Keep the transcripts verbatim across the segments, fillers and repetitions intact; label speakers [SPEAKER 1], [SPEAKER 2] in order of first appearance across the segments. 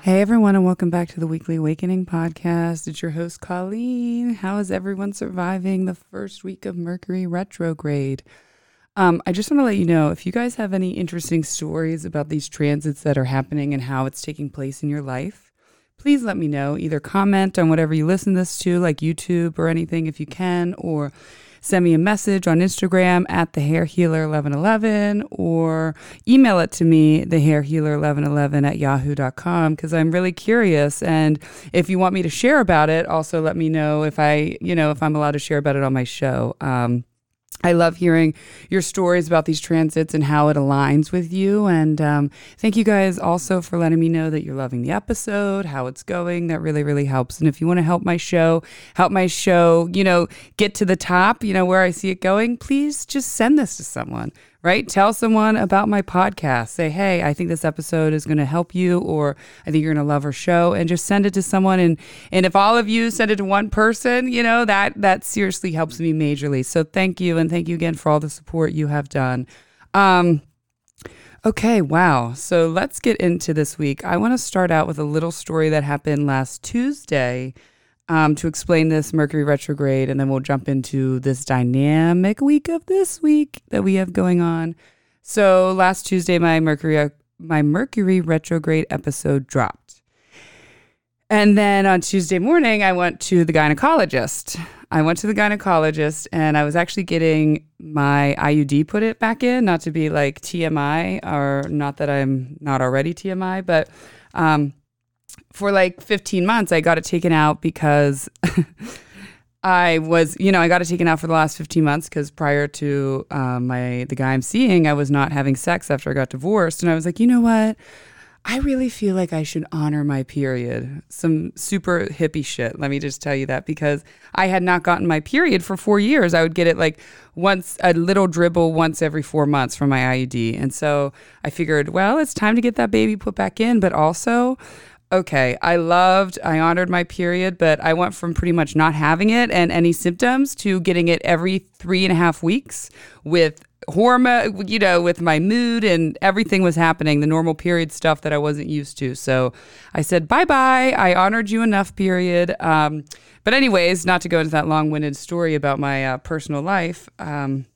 [SPEAKER 1] Hey everyone, and welcome back to the Weekly Awakening podcast. It's your host, Colleen. How is everyone surviving the first week of Mercury retrograde? Um, I just want to let you know, if you guys have any interesting stories about these transits that are happening and how it's taking place in your life, please let me know. Either comment on whatever you listen to this to, like YouTube or anything if you can, or send me a message on Instagram at the hair healer eleven eleven, or email it to me, the hair healer eleven eleven at yahoo dot com, because I'm really curious. And if you want me to share about it, also let me know if I, you know, if I'm allowed to share about it on my show. Um, I love hearing your stories about these transits and how it aligns with you. And um, thank you guys also for letting me know that you're loving the episode, how it's going. That really, really helps. And if you want to help my show, help my show, you know, get to the top, you know, where I see it going, please just send this to someone, right? Tell someone about my podcast. Say, hey, I think this episode is going to help you, or I think you're going to love our show, and just send it to someone. And and if all of you send it to one person, you know, that that seriously helps me majorly. So thank you. And thank you again for all the support you have done. Um, okay, wow. So let's get into this week. I want to start out with a little story that happened last Tuesday Um, to explain this Mercury retrograde, and then we'll jump into this dynamic week of this week that we have going on. So last Tuesday, my Mercury my Mercury retrograde episode dropped. And then on Tuesday morning, I went to the gynecologist. I went to the gynecologist, and I was actually getting my I U D put it back in, not to be like T M I, or not that I'm not already T M I, but um, for like fifteen months, I got it taken out because I was, you know, I got it taken out for the last fifteen months because prior to um, my the guy I'm seeing, I was not having sex after I got divorced. And I was like, you know what? I really feel like I should honor my period. Some super hippie shit. Let me just tell you that, because I had not gotten my period for four years. I would get it like once, a little dribble once every four months from my I U D. And so I figured, well, it's time to get that baby put back in. But also, okay, I loved, I honored my period, but I went from pretty much not having it and any symptoms to getting it every three and a half weeks with hormone, you know, with my mood, and everything was happening, the normal period stuff that I wasn't used to. So I said, bye-bye. I honored you enough, period. Um, but anyways, not to go into that long-winded story about my uh, personal life, um,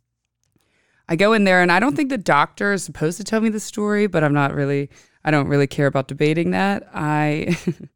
[SPEAKER 1] I go in there, and I don't think the doctor is supposed to tell me the story, but I'm not really... I don't really care about debating that. I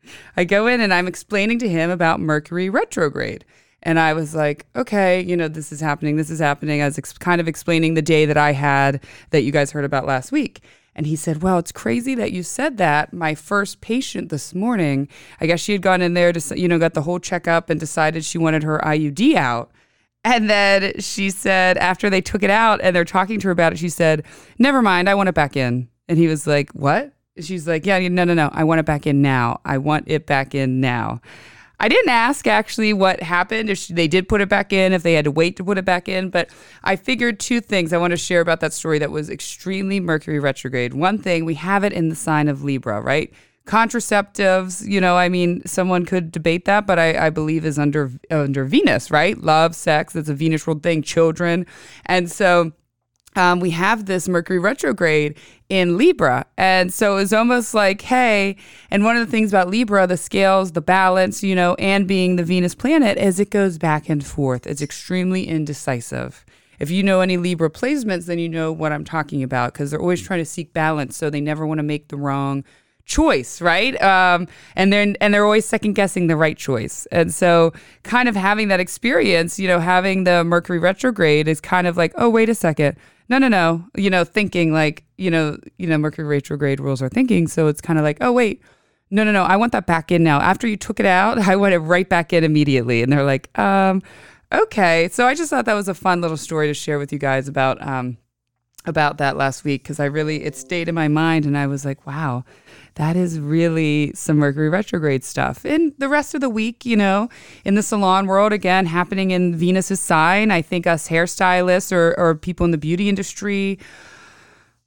[SPEAKER 1] I go in and I'm explaining to him about Mercury retrograde. And I was like, okay, you know, this is happening. This is happening. I was ex- kind of explaining the day that I had that you guys heard about last week. And he said, well, it's crazy that you said that. My first patient this morning, I guess she had gone in there to, you know, got the whole checkup and decided she wanted her I U D out. And then she said, after they took it out and they're talking to her about it, she said, never mind, I want it back in. And he was like, what? She's like, yeah, no, no, no. I want it back in now. I want it back in now. I didn't ask actually what happened, if she, they did put it back in, if they had to wait to put it back in. But I figured two things I want to share about that story that was extremely Mercury retrograde. One thing, we have it in the sign of Libra, right? Contraceptives, you know, I mean, someone could debate that, but I, I believe is under under Venus, right? Love, sex, that's a Venus ruled thing, children. And so Um, we have this Mercury retrograde in Libra. And so it's almost like, hey, and one of the things about Libra, the scales, the balance, you know, and being the Venus planet, is it goes back and forth. It's extremely indecisive. If you know any Libra placements, then you know what I'm talking about, because they're always trying to seek balance. So they never want to make the wrong choice, right? Um, and they're and they're always second guessing the right choice. And so kind of having that experience, you know, having the Mercury retrograde is kind of like, oh, wait a second. No, no, no. You know, thinking like, you know, you know, Mercury retrograde rules our thinking. So it's kind of like, oh, wait, no, no, no. I want that back in now. After you took it out, I want it right back in immediately. And they're like, um, okay. So I just thought that was a fun little story to share with you guys about, um, about that last week. Cause I really, it stayed in my mind and I was like, wow, that is really some Mercury retrograde stuff. And the rest of the week, you know, in the salon world, again, happening in Venus's sign. I think us hairstylists or, or people in the beauty industry,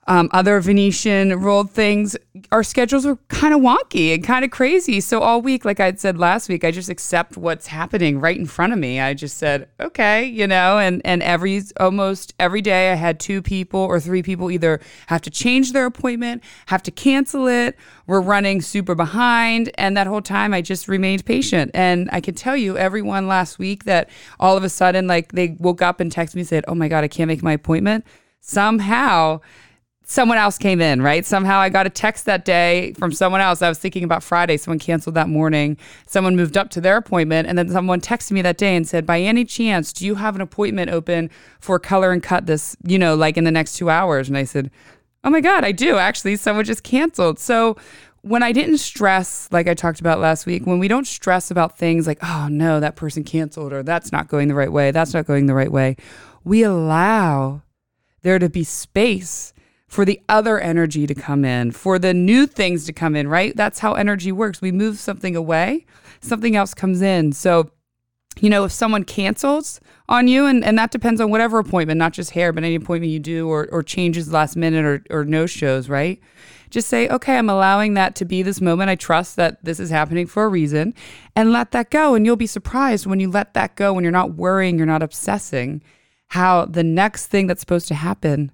[SPEAKER 1] Um, other Venetian rolled things, our schedules were kind of wonky and kind of crazy. So all week, like I said last week, I just accept what's happening right in front of me. I just said, okay, you know, and, and every almost every day I had two people or three people either have to change their appointment, have to cancel it. We're running super behind. And that whole time I just remained patient. And I can tell you everyone last week that all of a sudden, like they woke up and texted me and said, oh my God, I can't make my appointment. Somehow someone else came in, right? Somehow I got a text that day from someone else. I was thinking about Friday. Someone canceled that morning. Someone moved up to their appointment. And then someone texted me that day and said, by any chance, do you have an appointment open for color and cut this, you know, like in the next two hours? And I said, oh my God, I do. Actually, someone just canceled. So when I didn't stress, like I talked about last week, when we don't stress about things like, oh no, that person canceled, or that's not going the right way, that's not going the right way, we allow there to be space for the other energy to come in, for the new things to come in, right? That's how energy works. We move something away, something else comes in. So, you know, if someone cancels on you, and, and that depends on whatever appointment, not just hair, but any appointment you do, or or changes last minute, or, or no shows, right? Just say, okay, I'm allowing that to be this moment. I trust that this is happening for a reason, and let that go. And you'll be surprised when you let that go, when you're not worrying, you're not obsessing, how the next thing that's supposed to happen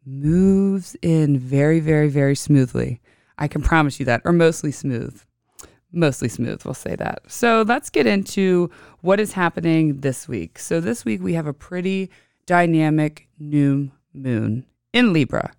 [SPEAKER 1] moves in very, very, very smoothly. I can promise you that, or mostly smooth. Mostly smooth, we'll say that. So let's get into what is happening this week. So this week we have a pretty dynamic new moon in Libra.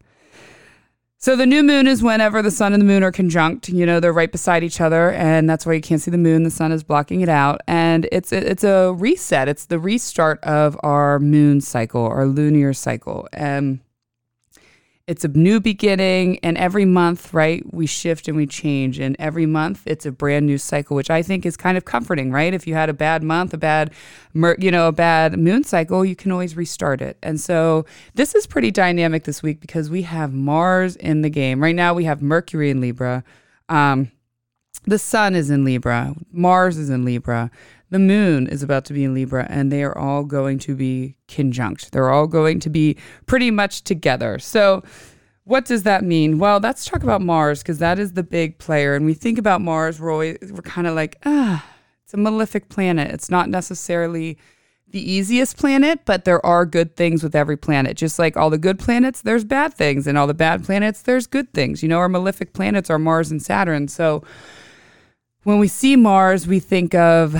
[SPEAKER 1] So the new moon is whenever the sun and the moon are conjunct. You know, they're right beside each other, and that's why you can't see the moon. The sun is blocking it out. And it's it's a reset. It's the restart of our moon cycle, our lunar cycle. And it's a new beginning, and every month, right, we shift and we change. And every month, it's a brand new cycle, which I think is kind of comforting, right? If you had a bad month, a bad, you know, a bad moon cycle, you can always restart it. And so this is pretty dynamic this week because we have Mars in the game. Right now, we have Mercury in Libra. Um, the sun is in Libra. Mars is in Libra. The moon is about to be in Libra, and they are all going to be conjunct. They're all going to be pretty much together. So what does that mean? Well, let's talk about Mars, because that is the big player. And we think about Mars, we're always, we're kind of like, ah, it's a malefic planet. It's not necessarily the easiest planet, but there are good things with every planet. Just like all the good planets, there's bad things, and all the bad planets, there's good things. You know, our malefic planets are Mars and Saturn. So when we see Mars, we think of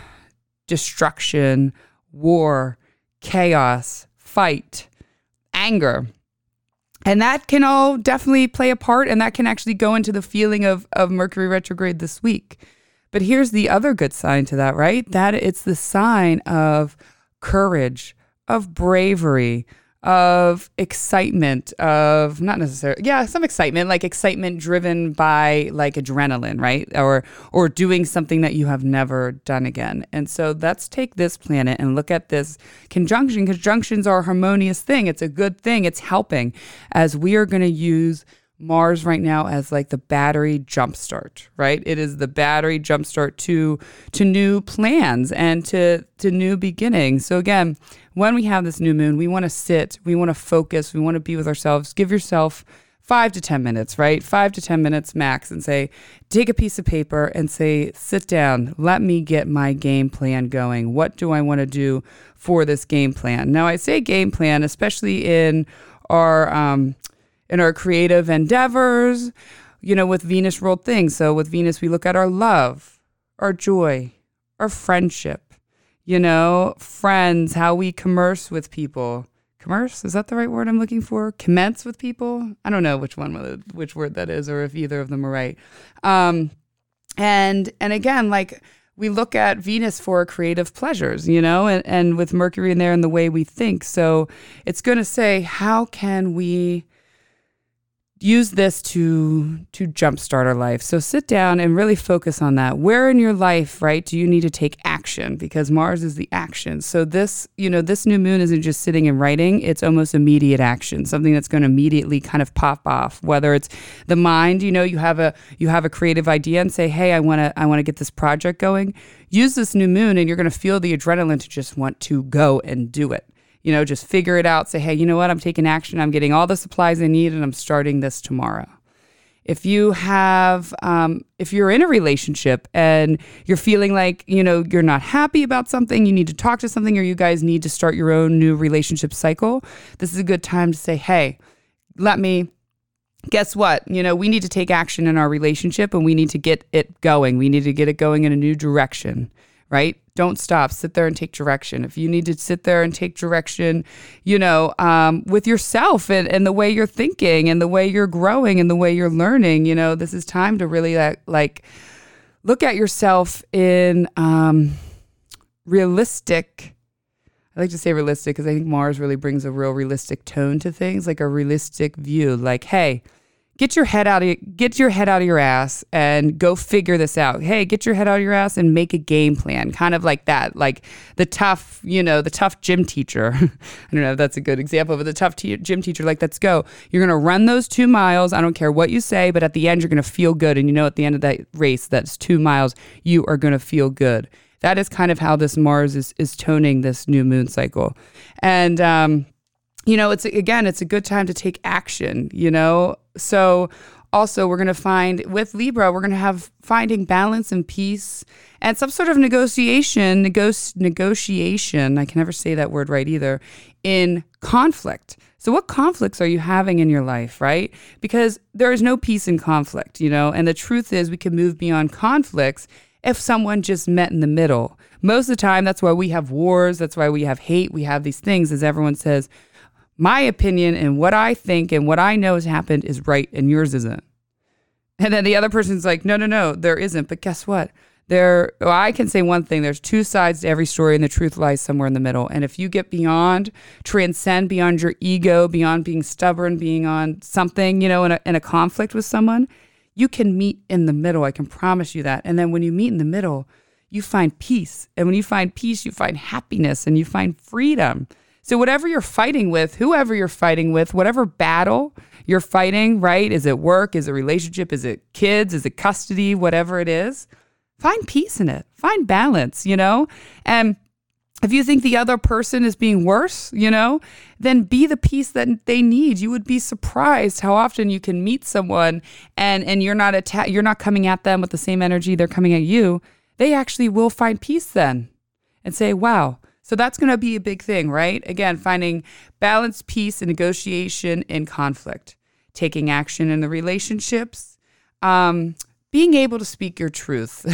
[SPEAKER 1] destruction, war, chaos, fight, anger. And that can all definitely play a part, and that can actually go into the feeling of, of Mercury retrograde this week. But here's the other good sign to that, right? That it's the sign of courage, of bravery, of excitement, of not necessarily, yeah, some excitement, like excitement driven by like adrenaline, right? Or or doing something that you have never done again. And so let's take this planet and look at this conjunction. Conjunctions are a harmonious thing. It's a good thing. It's helping, as we are going to use Mars right now as like the battery jumpstart, right? It is the battery jumpstart to to new plans and to to new beginnings. So again, when we have this new moon, we want to sit, we want to focus, we want to be with ourselves. Give yourself five to ten minutes, right? Five to ten minutes max, and say, take a piece of paper and say, sit down, let me get my game plan going. What do I want to do for this game plan? Now, I say game plan, especially in our um, in our creative endeavors, you know, with Venus ruled things. So with Venus, we look at our love, our joy, our friendship, you know, friends, how we commerce with people. Commerce, is that the right word I'm looking for? Commence with people? I don't know which one, which word that is, or if either of them are right. Um, and and again, like we look at Venus for creative pleasures, you know, and, and with Mercury in there and the way we think. So it's going to say, how can we use this to to jumpstart our life? So sit down and really focus on that. Where in your life, right, do you need to take action? Because Mars is the action. So this, you know, this new moon isn't just sitting and writing. It's almost immediate action, something that's going to immediately kind of pop off. Whether it's the mind, you know, you have a you have a creative idea and say, hey, I want to I want to get this project going. Use this new moon, and you're going to feel the adrenaline to just want to go and do it. You know, just figure it out. Say, hey, you know what? I'm taking action. I'm getting all the supplies I need and I'm starting this tomorrow. If you have, um, if you're in a relationship and you're feeling like, you know, you're not happy about something, you need to talk to something, or you guys need to start your own new relationship cycle, this is a good time to say, hey, let me, guess what? You know, we need to take action in our relationship and we need to get it going. We need to get it going in a new direction, right? Don't stop. Sit there and take direction. If you need to sit there and take direction, you know, um, with yourself and, and the way you're thinking and the way you're growing and the way you're learning, you know, this is time to really like, like look at yourself in um, realistic. I like to say realistic because I think Mars really brings a real realistic tone to things, like a realistic view. Like, hey, Get your head out of get your head out of your ass and go figure this out. Hey, get your head out of your ass and make a game plan. Kind of like that, like the tough, you know, the tough gym teacher. I don't know if that's a good example, but the tough te- gym teacher, like, let's go. You're going to run those two miles. I don't care what you say, but at the end, you're going to feel good. And you know, at the end of that race, that's two miles, you are going to feel good. That is kind of how this Mars is is toning this new moon cycle. And, um, you know, it's again, it's a good time to take action, you know. So also we're going to find with Libra, we're going to have finding balance and peace and some sort of negotiation, negos- negotiation. I can never say that word right either, in conflict. So what conflicts are you having in your life, right? Because there is no peace in conflict, you know, and the truth is we can move beyond conflicts if someone just met in the middle. Most of the time, that's why we have wars. That's why we have hate. We have these things, as everyone says, my opinion and what I think and what I know has happened is right and yours isn't. And then the other person's like, no, no, no, there isn't. But guess what? There, well, I can say one thing. There's two sides to every story and the truth lies somewhere in the middle. And if you get beyond, transcend beyond your ego, beyond being stubborn, being on something, you know, in a, in a conflict with someone, you can meet in the middle. I can promise you that. And then when you meet in the middle, you find peace. And when you find peace, you find happiness and you find freedom. So whatever you're fighting with, whoever you're fighting with, whatever battle you're fighting, right? Is it work? Is it relationship? Is it kids? Is it custody? Whatever it is, find peace in it. Find balance, you know? And if you think the other person is being worse, you know, then be the peace that they need. You would be surprised how often you can meet someone and, and you're not atta- you're not coming at them with the same energy they're coming at you. They actually will find peace then and say, wow. So that's going to be a big thing, right? Again, finding balance, peace, and negotiation in conflict, taking action in the relationships, um, being able to speak your truth,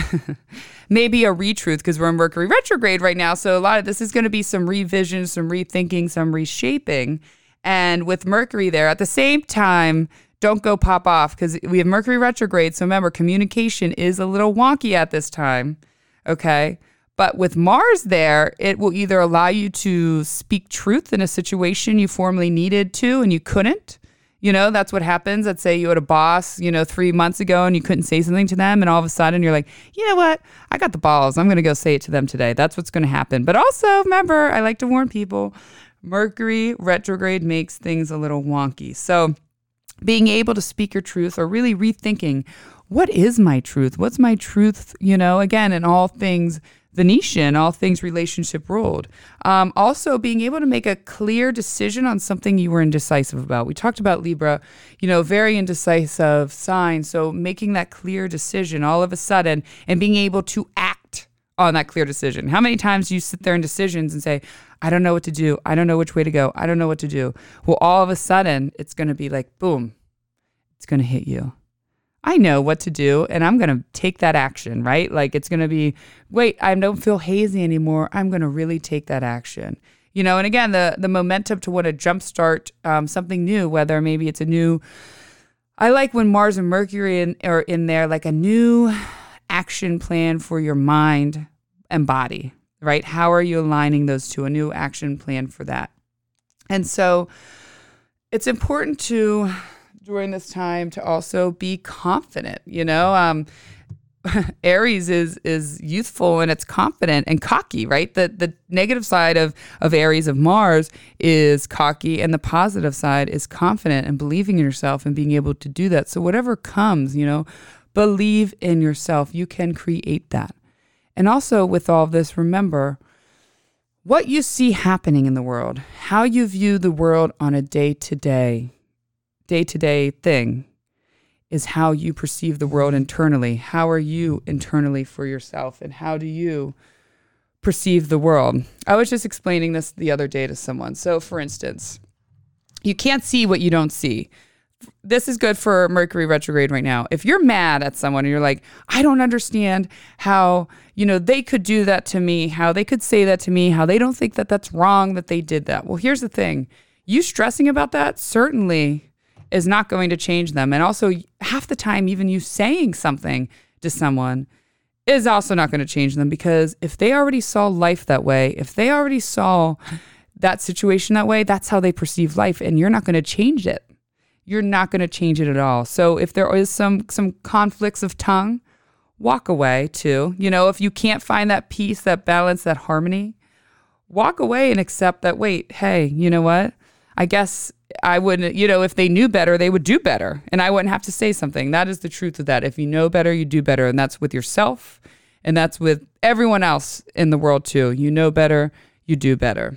[SPEAKER 1] maybe a retruth because we're in Mercury retrograde right now. So a lot of this is going to be some revision, some rethinking, some reshaping. And with Mercury there at the same time, don't go pop off because we have Mercury retrograde. So remember, communication is a little wonky at this time. Okay. But with Mars there, it will either allow you to speak truth in a situation you formerly needed to and you couldn't. You know, that's what happens. Let's say you had a boss, you know, three months ago and you couldn't say something to them. And all of a sudden you're like, you know what? I got the balls. I'm going to go say it to them today. That's what's going to happen. But also, remember, I like to warn people, Mercury retrograde makes things a little wonky. So being able to speak your truth or really rethinking, what is my truth? What's my truth? You know, again, in all things Venetian, all things relationship ruled. Um, also being able to make a clear decision on something you were indecisive about. We talked about Libra, you know, very indecisive sign. So making that clear decision all of a sudden and being able to act on that clear decision. How many times do you sit there in decisions and say, I don't know what to do. I don't know which way to go. I don't know what to do. Well, all of a sudden it's going to be like, boom, it's going to hit you. I know what to do and I'm going to take that action, right? Like it's going to be, wait, I don't feel hazy anymore. I'm going to really take that action. You know, and again, the the momentum to want to jumpstart um, something new, whether maybe it's a new, I like when Mars and Mercury in, are in there, like a new action plan for your mind and body, right? How are you aligning those two? A new action plan for that. And so it's important to, during this time, to also be confident, you know, um, Aries is is youthful and it's confident and cocky, right? The the negative side of, of Aries of Mars is cocky and the positive side is confident and believing in yourself and being able to do that. So whatever comes, you know, believe in yourself. You can create that. And also with all of this, remember, what you see happening in the world, how you view the world on a day-to-day, day-to-day thing is how you perceive the world internally. How are you internally for yourself, and how do you perceive the world? I was just explaining this the other day to someone. So for instance, you can't see what you don't see. This is good for Mercury retrograde right now. If you're mad at someone and you're like, I don't understand how, you know, they could do that to me, how they could say that to me, how they don't think that that's wrong that they did that. Well, here's the thing. You stressing about that certainly is not going to change them. And also half the time, even you saying something to someone is also not going to change them, because if they already saw life that way, if they already saw that situation that way, that's how they perceive life, and you're not going to change it. You're not going to change it at all. So if there is some some conflicts of tongue, walk away too. You know, if you can't find that peace, that balance, that harmony, walk away and accept that, wait, hey, you know what? I guess I wouldn't, you know, if they knew better, they would do better. And I wouldn't have to say something. That is the truth of that. If you know better, you do better. And that's with yourself. And that's with everyone else in the world too. You know better, you do better.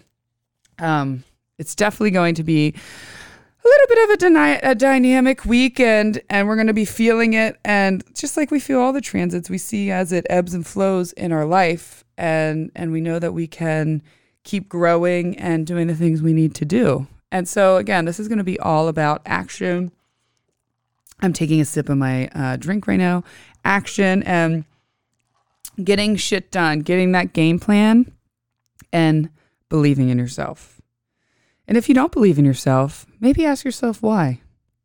[SPEAKER 1] Um, it's definitely going to be a little bit of a, dyna- a dynamic week, and, and we're going to be feeling it. And just like we feel all the transits, we see as it ebbs and flows in our life. And, and we know that we can keep growing and doing the things we need to do. And so, again, this is going to be all about action. I'm taking a sip of my uh, drink right now. Action and getting shit done, getting that game plan, and believing in yourself. And if you don't believe in yourself, maybe ask yourself why.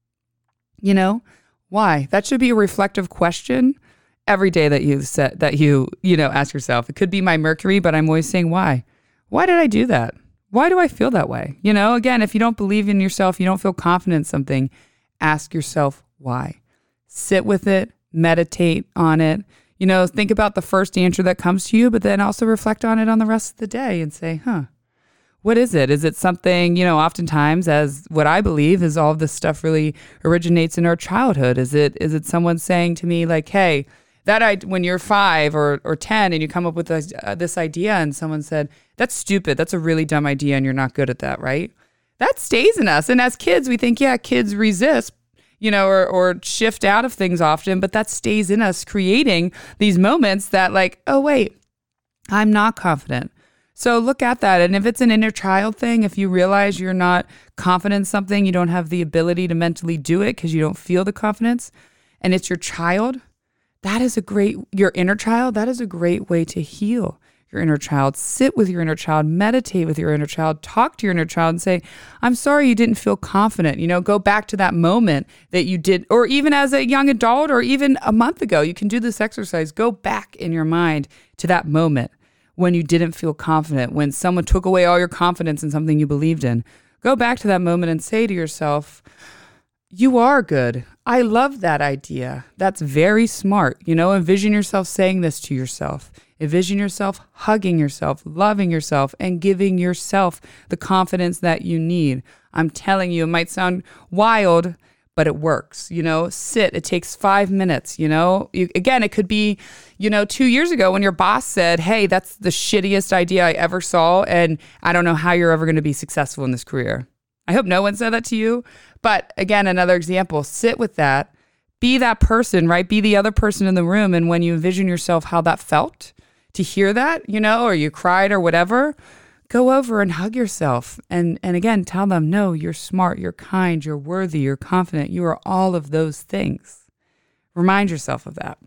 [SPEAKER 1] You know, why? That should be a reflective question every day that you set, that you, you know, ask yourself. It could be my Mercury, but I'm always saying why. Why did I do that? Why do I feel that way? You know, again, if you don't believe in yourself, you don't feel confident in something, ask yourself why. Sit with it, meditate on it. You know, think about the first answer that comes to you, but then also reflect on it on the rest of the day and say, huh, what is it? Is it something, you know, oftentimes, as what I believe is all of this stuff really originates in our childhood. Is it is it someone saying to me like, hey, that I, when you're five or, or ten and you come up with this, uh, this idea and someone said, that's stupid. That's a really dumb idea and you're not good at that, right? That stays in us. And as kids, we think, yeah, kids resist, you know, or, or shift out of things often, but that stays in us, creating these moments that like, oh, wait, I'm not confident. So look at that. And if it's an inner child thing, if you realize you're not confident in something, you don't have the ability to mentally do it because you don't feel the confidence, and it's your child, that is a great, your inner child, that is a great way to heal your inner child. Sit with your inner child, meditate with your inner child, talk to your inner child and say, I'm sorry you didn't feel confident. You know, go back to that moment that you did, or even as a young adult, or even a month ago, you can do this exercise. Go back in your mind to that moment when you didn't feel confident, when someone took away all your confidence in something you believed in. Go back to that moment and say to yourself, you are good. I love that idea. That's very smart. You know, envision yourself saying this to yourself. Envision yourself hugging yourself, loving yourself, and giving yourself the confidence that you need. I'm telling you, it might sound wild, but it works. You know, sit. It takes five minutes, you know. You, again, it could be, you know, two years ago when your boss said, hey, that's the shittiest idea I ever saw, and I don't know how you're ever going to be successful in this career. I hope no one said that to you. But again, another example, sit with that. Be that person, right? Be the other person in the room. And when you envision yourself how that felt, to hear that, you know, or you cried or whatever, go over and hug yourself. And, and again, tell them, no, you're smart, you're kind, you're worthy, you're confident. You are all of those things. Remind yourself of that.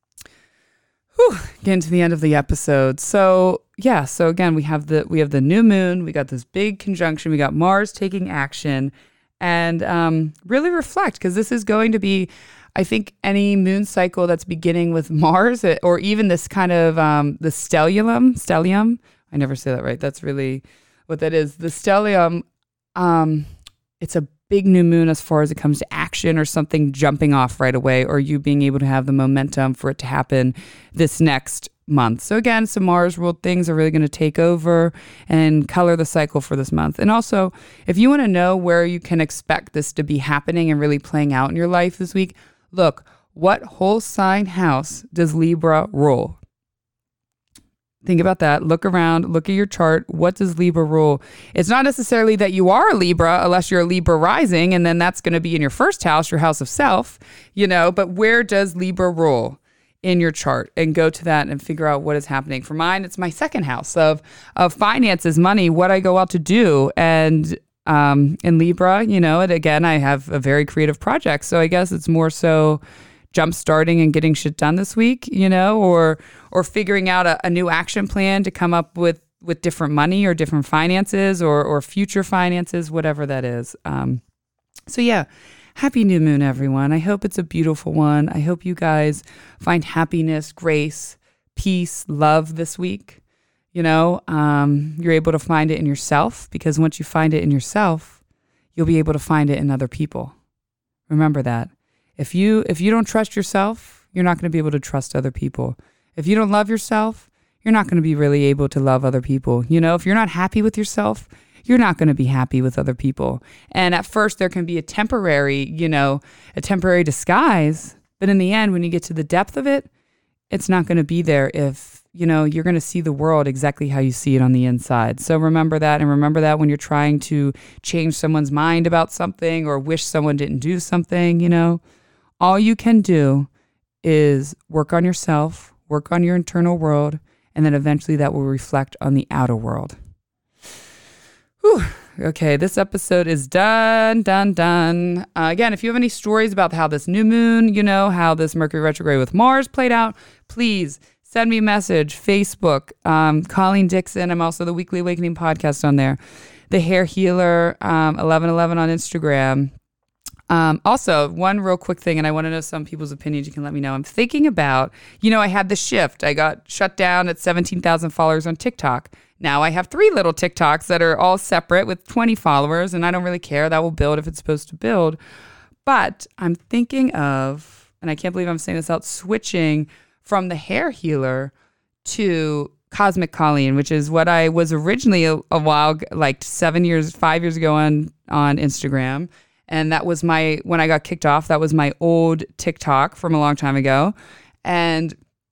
[SPEAKER 1] Whew, getting to the end of the episode. So yeah, so again, we have the we have the new moon. We got this big conjunction. We got Mars taking action, and um, really reflect, because this is going to be, I think, any moon cycle that's beginning with Mars, or even this kind of um, the stellium. Stellium. I never say that right. That's really what that is. The stellium. Um, it's a big new moon as far as it comes to action, or something jumping off right away, or you being able to have the momentum for it to happen this next month. So again, some Mars ruled things are really going to take over and color the cycle for this month. And also, if you want to know where you can expect this to be happening and really playing out in your life this week, look, what whole sign house does Libra rule? Think about that. Look around, look at your chart. What does Libra rule? It's not necessarily that you are a Libra unless you're a Libra rising, and then that's going to be in your first house, your house of self, you know, but where does Libra rule in your chart? And go to that and figure out what is happening. For mine, it's my second house of, of finances, money, what I go out to do. And um, in Libra, you know, and again, I have a very creative project. So I guess it's more so jump starting and getting shit done this week, you know, or or figuring out a, a new action plan to come up with with different money or different finances or or future finances, whatever that is. Um, so yeah, happy new moon, everyone. I hope it's a beautiful one. I hope you guys find happiness, grace, peace, love this week. You know, um, you're able to find it in yourself, because once you find it in yourself, you'll be able to find it in other people. Remember that. If you if you don't trust yourself, you're not going to be able to trust other people. If you don't love yourself, you're not going to be really able to love other people. You know, if you're not happy with yourself, you're not going to be happy with other people. And at first there can be a temporary, you know, a temporary disguise. But in the end, when you get to the depth of it, it's not going to be there if, you know, you're going to see the world exactly how you see it on the inside. So remember that, and remember that when you're trying to change someone's mind about something or wish someone didn't do something, you know, all you can do is work on yourself, work on your internal world, and then eventually that will reflect on the outer world. Whew. Okay, this episode is done, done, done. Uh, again, if you have any stories about how this new moon, you know, how this Mercury retrograde with Mars played out, please send me a message. Facebook, um, Colleen Dixon. I'm also the Weekly Awakening podcast on there. The Hair Healer, um, eleven eleven on Instagram. Um, also, one real quick thing, and I want to know some people's opinions. You can let me know. I'm thinking about, you know, I had the shift. I got shut down at seventeen thousand followers on TikTok. Now I have three little TikToks that are all separate with twenty followers, and I don't really care. That will build if it's supposed to build. But I'm thinking of, and I can't believe I'm saying this out, switching from the Hair Healer to Cosmic Colleen, which is what I was originally a, a while, like seven years, five years ago on, on Instagram. And that was my, when I got kicked off, that was my old TikTok from a long time ago. And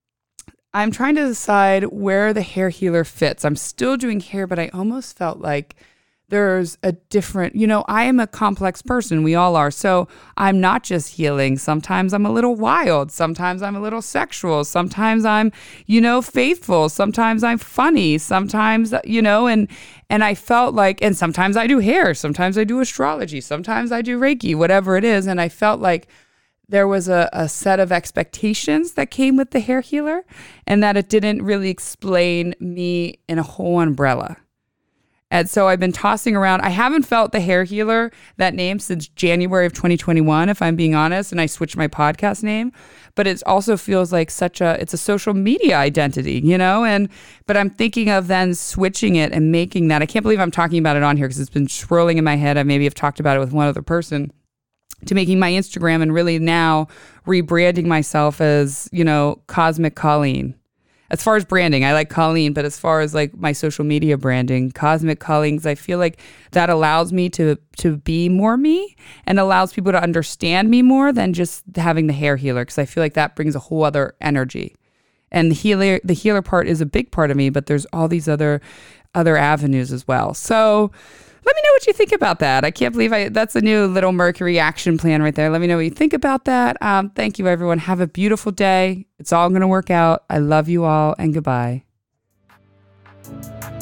[SPEAKER 1] I'm trying to decide where the Hair Healer fits. I'm still doing hair, but I almost felt like there's a different, you know, I am a complex person. We all are. So I'm not just healing. Sometimes I'm a little wild. Sometimes I'm a little sexual. Sometimes I'm, you know, faithful. Sometimes I'm funny. Sometimes, you know, and, and I felt like, and sometimes I do hair. Sometimes I do astrology. Sometimes I do Reiki, whatever it is. And I felt like there was a, a set of expectations that came with the Hair Healer, and that it didn't really explain me in a whole umbrella. And so I've been tossing around. I haven't felt the Hair Healer, that name, since January of twenty twenty-one, if I'm being honest, and I switched my podcast name. But it also feels like such a, it's a social media identity, you know? And, but I'm thinking of then switching it and making that. I can't believe I'm talking about it on here because it's been swirling in my head. I maybe have talked about it with one other person, to making my Instagram and really now rebranding myself as, you know, Cosmic Colleen. As far as branding, I like Colleen, but as far as like my social media branding, Cosmic Colleen, because I feel like that allows me to to be more me and allows people to understand me more than just having the Hair Healer, because I feel like that brings a whole other energy. And the healer, the healer part is a big part of me, but there's all these other other avenues as well. So let me know what you think about that. I can't believe I, that's a new little Mercury action plan right there. Let me know what you think about that. Um, thank you, everyone. Have a beautiful day. It's all going to work out. I love you all, and goodbye.